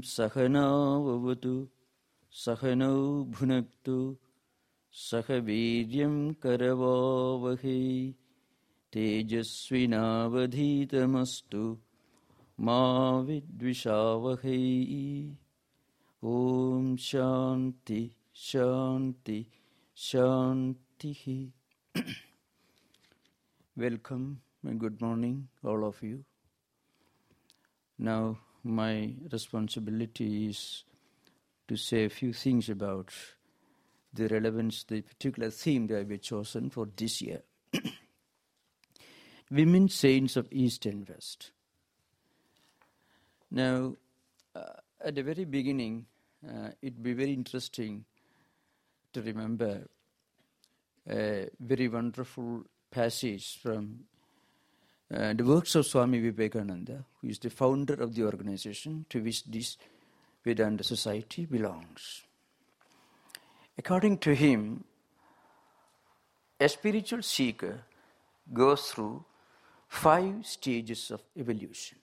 Sahanavavatu Sahano Bhunaktu Sahaviryam Karavavahi Tejasvinavadhitamastu Ma Vidvishavahi. Om Shanti Shanti Shanti. Welcome and good morning, all of you. Now, my responsibility is to say a few things about the relevance, the particular theme that I've chosen for this year. Women Saints of East and West. Now, at the very beginning, it'd be very interesting to remember a very wonderful passage from the works of Swami Vivekananda, who is the founder of the organization to which this Vedanta Society belongs. According to him, a spiritual seeker goes through 5 stages of evolution.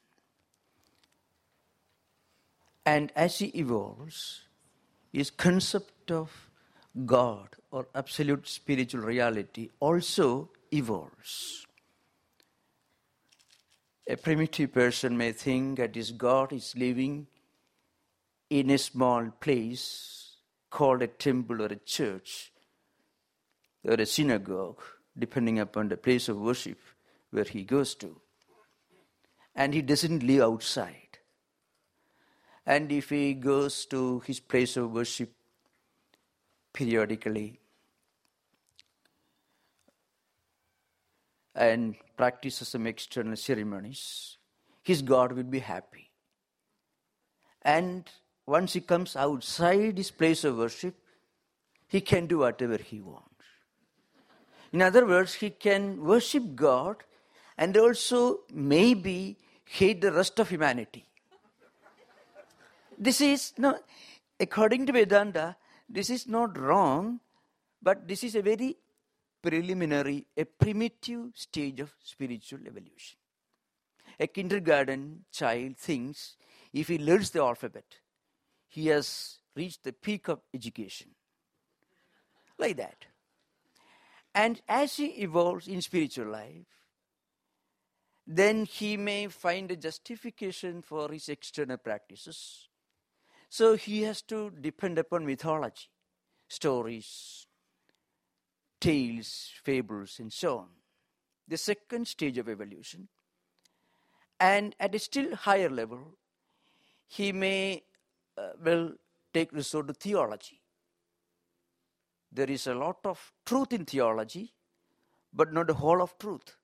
And as he evolves, his concept of God or absolute spiritual reality also evolves. A primitive person may think that his God is living in a small place called a temple or a church or a synagogue, depending upon the place of worship where he goes to. And he doesn't live outside. And if he goes to his place of worship periodically and practices some external ceremonies, his God will be happy. And once he comes outside his place of worship, he can do whatever he wants. In other words, he can worship God and also maybe hate the rest of humanity. This is, no, according to Vedanta, this is not wrong, but this is a very preliminary, a primitive stage of spiritual evolution. A kindergarten child thinks if he learns the alphabet, he has reached the peak of education. Like that. And as he evolves in spiritual life, then he may find a justification for his external practices. So he has to depend upon mythology, stories, tales, fables, and so on. The second stage of evolution. And at a still higher level, he may take resort to theology. There is a lot of truth in theology, but not the whole of truth.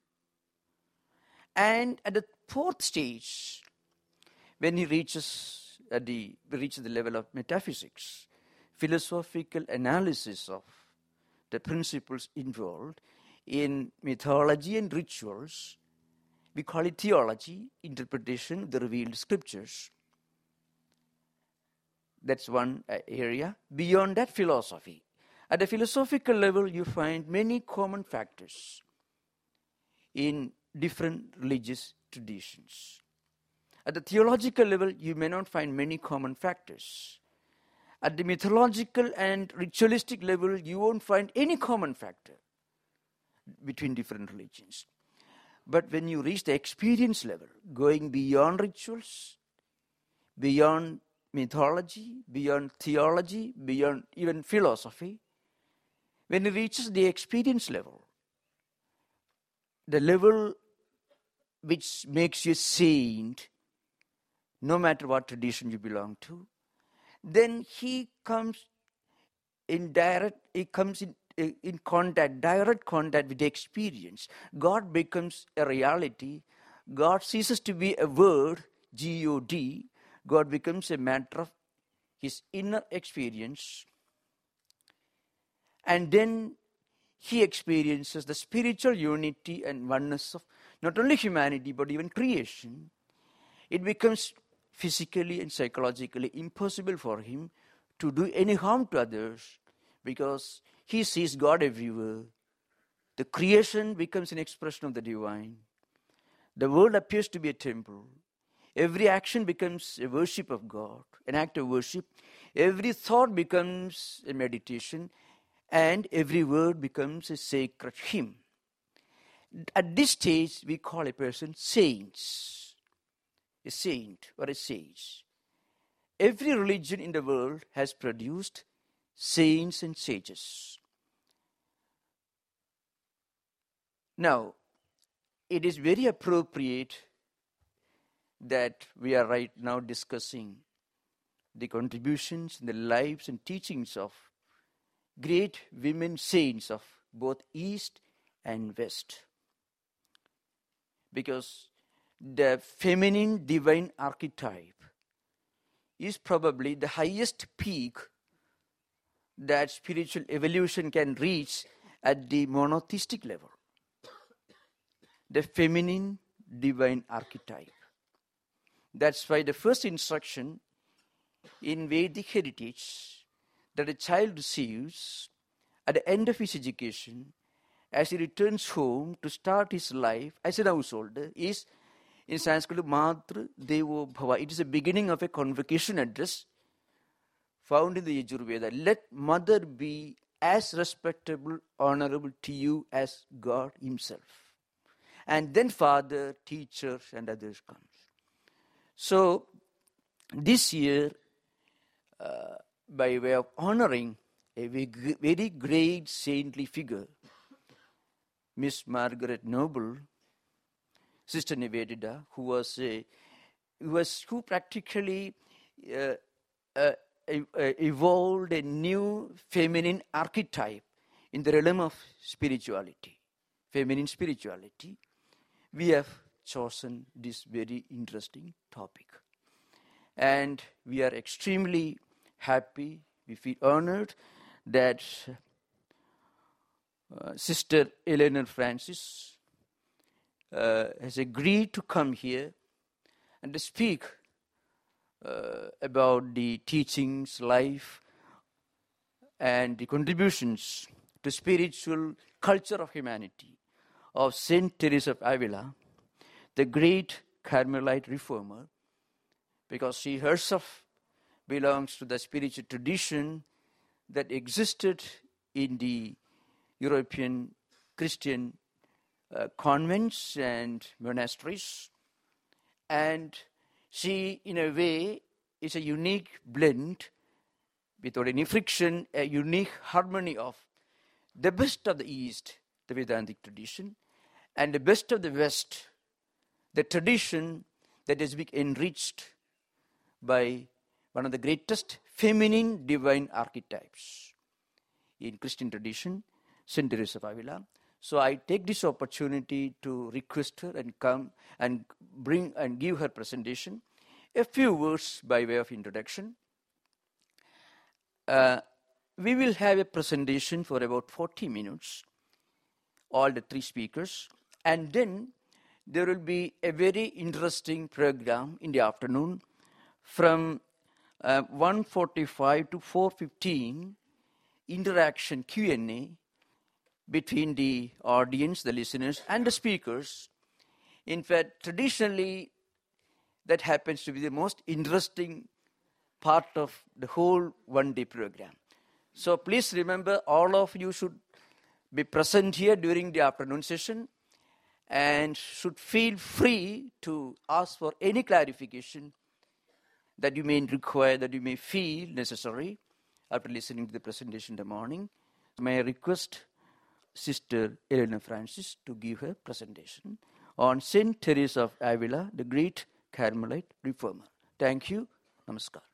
And at the fourth stage, when he reaches the level of metaphysics, philosophical analysis of the principles involved in mythology and rituals, we call it theology, interpretation of the revealed scriptures. That's one area. Beyond that, philosophy. At the philosophical level, you find many common factors in different religious traditions. At the theological level, you may not find many common factors. At the mythological and ritualistic level, you won't find any common factor between different religions. But when you reach the experience level, going beyond rituals, beyond mythology, beyond theology, beyond even philosophy, when it reaches the experience level, the level which makes you a saint, no matter what tradition you belong to, then he comes in direct contact with the experience. God becomes a reality. God ceases to be a word, G-O-D. God becomes a matter of his inner experience. And then he experiences the spiritual unity and oneness of not only humanity but even creation. It becomes physically and psychologically impossible for him to do any harm to others because he sees God everywhere. The creation becomes an expression of the divine. The world appears to be a temple. Every action becomes a worship of God, an act of worship. Every thought becomes a meditation, and every word becomes a sacred hymn. At this stage, we call a person saints, a saint or a sage. Every religion in the world has produced saints and sages. Now, it is very appropriate that we are right now discussing the contributions and the lives and teachings of great women saints of both East and West. Because the feminine divine archetype is probably the highest peak that spiritual evolution can reach at the monotheistic level. The feminine divine archetype. That's why the first instruction in Vedic heritage that a child receives at the end of his education as he returns home to start his life as a householder is in Sanskrit Matru Devo Bhava. It is the beginning of a convocation address found in the Yajurveda. Let mother be as respectable, honorable to you as God himself. And then father, teachers and others comes. So this year, by way of honoring a very great saintly figure, Miss Margaret Noble, Sister Nivedita, who practically evolved a new feminine archetype in the realm of spirituality, feminine spirituality, we have chosen this very interesting topic. And we are extremely happy, we feel honored that Sister Eleanor Francis has agreed to come here and to speak about the teachings, life, and the contributions to spiritual culture of humanity of Saint Teresa of Avila, the great Carmelite reformer, because she herself belongs to the spiritual tradition that existed in the European Christian convents and monasteries. And she, in a way, is a unique blend, without any friction, a unique harmony of the best of the East, the Vedantic tradition, and the best of the West, the tradition that has been enriched by one of the greatest feminine divine archetypes in Christian tradition, Saint Teresa of Avila. So I take this opportunity to request her and come and bring and give her presentation. A few words by way of introduction. We will have a presentation for about 40 minutes, all the three speakers, and then there will be a very interesting program in the afternoon from 1:45 to 4:15, interaction Q&A between the audience, the listeners, and the speakers. In fact, traditionally, that happens to be the most interesting part of the whole one-day program. So please remember, all of you should be present here during the afternoon session and should feel free to ask for any clarification that you may require, that you may feel necessary after listening to the presentation in the morning. May I request Sister Eleanor Francis to give her presentation on Saint Teresa of Avila, the great Carmelite reformer. Thank you. Namaskar.